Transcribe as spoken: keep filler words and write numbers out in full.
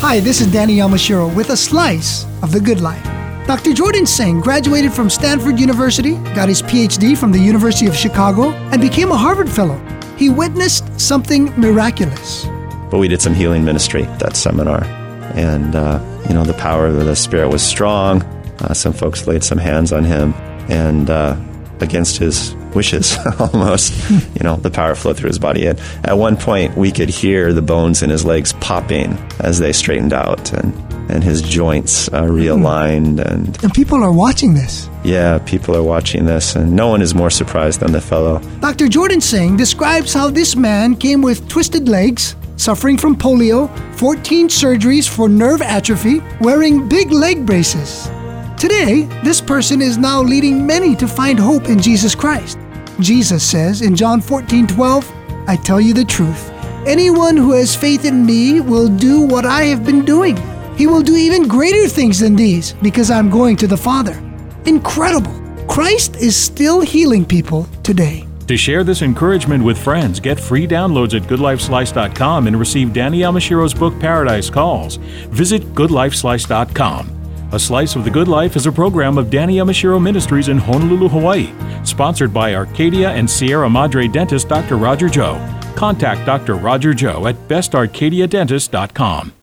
Hi, this is Danny Yamashiro with a slice of the good life. Doctor Jordan Singh graduated from Stanford University, got his P H D from the University of Chicago, and became a Harvard Fellow. He witnessed something miraculous. But we did some healing ministry at that seminar. And, uh, you know, the power of the Spirit was strong. Uh, some folks laid some hands on him. And uh, against his wishes, almost, you know, the power flowed through his body. And at one point, we could hear the bones in his legs popping as they straightened out. And, and his joints uh, realigned. And, and people are watching this. Yeah, people are watching this. And no one is more surprised than the fellow. Doctor Jordan Singh describes how this man came with twisted legs, suffering from polio, fourteen surgeries for nerve atrophy, wearing big leg braces. Today, this person is now leading many to find hope in Jesus Christ. Jesus says in John fourteen twelve, I tell you the truth, anyone who has faith in me will do what I have been doing. He will do even greater things than these because I'm going to the Father. Incredible! Christ is still healing people today. To share this encouragement with friends, get free downloads at good life slice dot com and receive Danny Yamashiro's book Paradise Calls. Visit good life slice dot com. A Slice of the Good Life is a program of Danny Yamashiro Ministries in Honolulu, Hawaii, sponsored by Arcadia and Sierra Madre dentist Doctor Roger Joe. Contact Doctor Roger Joe at best arcadia dentist dot com.